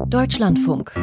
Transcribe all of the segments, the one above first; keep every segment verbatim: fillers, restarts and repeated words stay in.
Deutschlandfunk.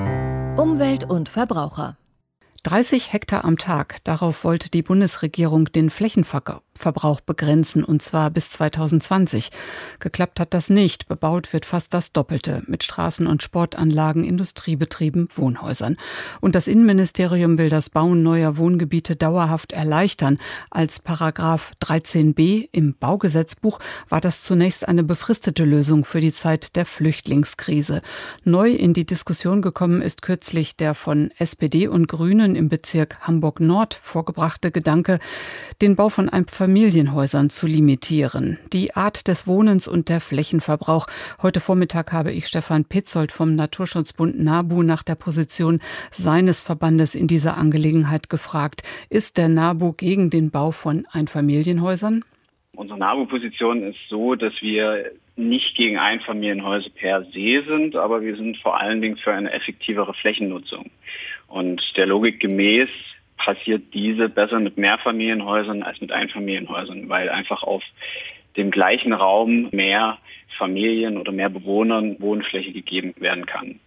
Umwelt und Verbraucher. dreißig Hektar am Tag. Darauf wollte die Bundesregierung den Flächenverbrauch begrenzen, und zwar bis zweitausendzwanzig. Geklappt hat das nicht. Bebaut wird fast das Doppelte mit Straßen und Sportanlagen, Industriebetrieben, Wohnhäusern. Und das Innenministerium will das Bauen neuer Wohngebiete dauerhaft erleichtern. Als Paragraph dreizehn b im Baugesetzbuch war das zunächst eine befristete Lösung für die Zeit der Flüchtlingskrise. Neu in die Diskussion gekommen ist kürzlich der von S P D und Grünen im Bezirk Hamburg-Nord vorgebrachte Gedanke, den Bau von Einfamilienhäusern zu limitieren. Die Art des Wohnens und der Flächenverbrauch. Heute Vormittag habe ich Stefan Petzold vom Naturschutzbund NABU nach der Position seines Verbandes in dieser Angelegenheit gefragt. Ist der NABU gegen den Bau von Einfamilienhäusern? Unsere NABU-Position ist so, dass wir nicht gegen Einfamilienhäuser per se sind, aber wir sind vor allen Dingen für eine effektivere Flächennutzung. Und der Logik gemäß passiert diese besser mit Mehrfamilienhäusern als mit Einfamilienhäusern, weil einfach auf dem gleichen Raum mehr Familien oder mehr Bewohnern Wohnfläche gegeben werden kann.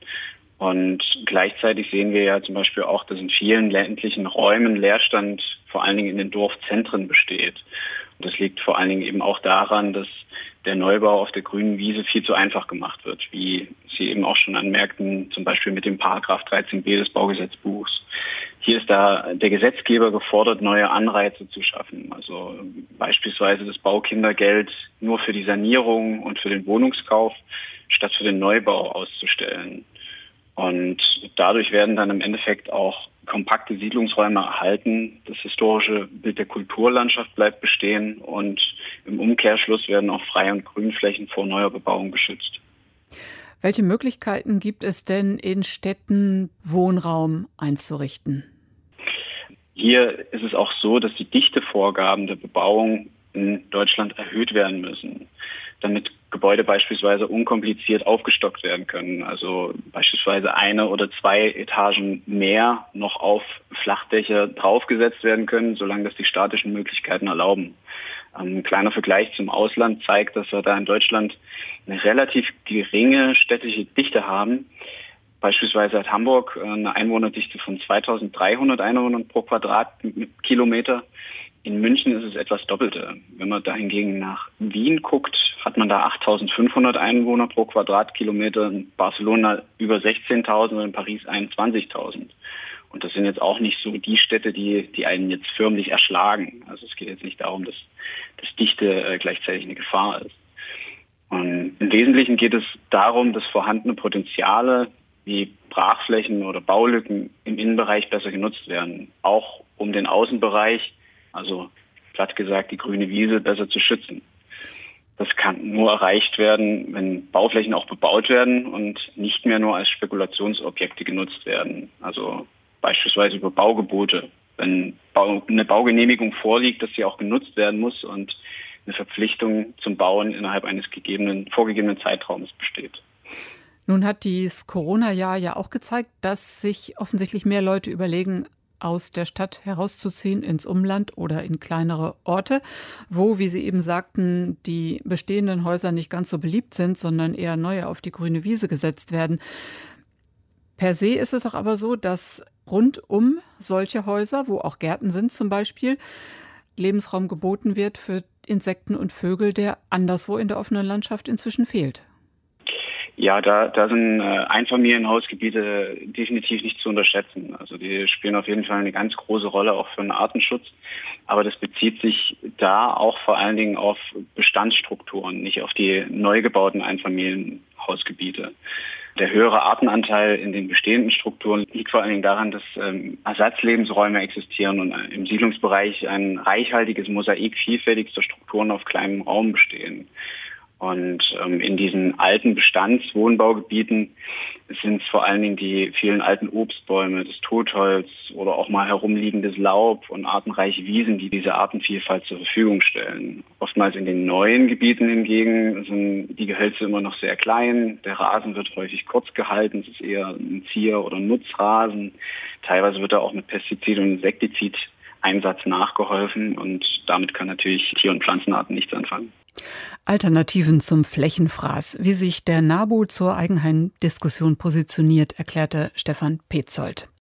Und gleichzeitig sehen wir ja zum Beispiel auch, dass in vielen ländlichen Räumen Leerstand vor allen Dingen in den Dorfzentren besteht. Und das liegt vor allen Dingen eben auch daran, dass der Neubau auf der grünen Wiese viel zu einfach gemacht wird, wie Sie eben auch schon anmerkten, zum Beispiel mit dem Paragraph dreizehn b des Baugesetzbuchs. Hier ist da der Gesetzgeber gefordert, neue Anreize zu schaffen. Also beispielsweise das Baukindergeld nur für die Sanierung und für den Wohnungskauf statt für den Neubau auszustellen. Und dadurch werden dann im Endeffekt auch kompakte Siedlungsräume erhalten. Das historische Bild der Kulturlandschaft bleibt bestehen und im Umkehrschluss werden auch Freie- und Grünflächen vor neuer Bebauung geschützt. Welche Möglichkeiten gibt es denn in Städten, Wohnraum einzurichten? Hier ist es auch so, dass die Dichtevorgaben der Bebauung in Deutschland erhöht werden müssen, damit Gebäude beispielsweise unkompliziert aufgestockt werden können. Also beispielsweise eine oder zwei Etagen mehr noch auf Flachdächer draufgesetzt werden können, solange das die statischen Möglichkeiten erlauben. Ein kleiner Vergleich zum Ausland zeigt, dass wir da in Deutschland eine relativ geringe städtische Dichte haben. Beispielsweise hat Hamburg eine Einwohnerdichte von zweitausenddreihundert Einwohnern pro Quadratkilometer. In München ist es etwas Doppelte. Wenn man da hingegen nach Wien guckt, hat man da achttausendfünfhundert Einwohner pro Quadratkilometer, in Barcelona über sechzehntausend und in Paris einundzwanzigtausend. Und das sind jetzt auch nicht so die Städte, die, die einen jetzt förmlich erschlagen. Also es geht jetzt nicht darum, dass, dass Dichte äh, gleichzeitig eine Gefahr ist. Und im Wesentlichen geht es darum, dass vorhandene Potenziale wie Brachflächen oder Baulücken im Innenbereich besser genutzt werden. Auch um den Außenbereich, also platt gesagt die grüne Wiese, besser zu schützen. Das kann nur erreicht werden, wenn Bauflächen auch bebaut werden und nicht mehr nur als Spekulationsobjekte genutzt werden. Also beispielsweise über Baugebote. Wenn eine Baugenehmigung vorliegt, dass sie auch genutzt werden muss und eine Verpflichtung zum Bauen innerhalb eines gegebenen, vorgegebenen Zeitraums besteht. Nun hat dieses Corona-Jahr ja auch gezeigt, dass sich offensichtlich mehr Leute überlegen, aus der Stadt herauszuziehen ins Umland oder in kleinere Orte, wo, wie Sie eben sagten, die bestehenden Häuser nicht ganz so beliebt sind, sondern eher neue auf die grüne Wiese gesetzt werden. Per se ist es doch aber so, dass rund um solche Häuser, wo auch Gärten sind zum Beispiel, Lebensraum geboten wird für Insekten und Vögel, der anderswo in der offenen Landschaft inzwischen fehlt. Ja, da, da sind äh, Einfamilienhausgebiete definitiv nicht zu unterschätzen. Also die spielen auf jeden Fall eine ganz große Rolle auch für den Artenschutz. Aber das bezieht sich da auch vor allen Dingen auf Bestandsstrukturen, nicht auf die neu gebauten Einfamilienhausgebiete. Der höhere Artenanteil in den bestehenden Strukturen liegt vor allen Dingen daran, dass ähm, Ersatzlebensräume existieren und im Siedlungsbereich ein reichhaltiges Mosaik vielfältigster Strukturen auf kleinem Raum bestehen. Und ähm, in diesen alten Bestandswohnbaugebieten sind es vor allen Dingen die vielen alten Obstbäume, das Totholz oder auch mal herumliegendes Laub und artenreiche Wiesen, die diese Artenvielfalt zur Verfügung stellen. Oftmals in den neuen Gebieten hingegen sind die Gehölze immer noch sehr klein. Der Rasen wird häufig kurz gehalten. Es ist eher ein Zier- oder Nutzrasen. Teilweise wird da auch mit Pestizid- und Insektizideinsatz nachgeholfen und damit kann natürlich Tier- und Pflanzenarten nichts anfangen. Alternativen zum Flächenfraß. Wie sich der NABU zur Eigenheimdiskussion positioniert, erklärte Stefan Petzold.